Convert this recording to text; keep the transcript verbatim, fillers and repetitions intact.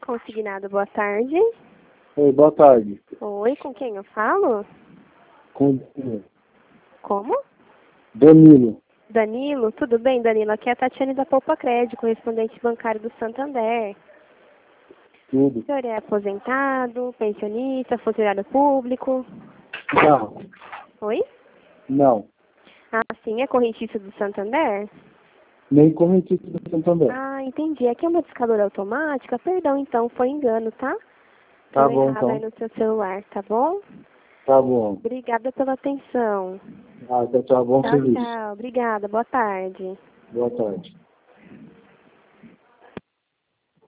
Consignado, boa tarde. Oi, boa tarde. Oi, com quem eu falo? Com Danilo. Como? Danilo. Danilo, tudo bem, Danilo? Aqui é a Tatiane da Poupa Crédito, correspondente bancário do Santander. Tudo. O senhor é aposentado, pensionista, funcionário público? Não. Oi? Não. Ah, sim, é correntista do Santander? Nem correntista do Santander. Ah, entendi. Aqui é uma discadora automática. Perdão, então, foi engano, tá? Tá Deu bom, errado aí então. no seu celular, tá bom? Tá bom. Obrigada pela atenção. Ah, tchau, tchau. Bom Tchau, serviço. tchau. Obrigada. Boa tarde. Boa tarde.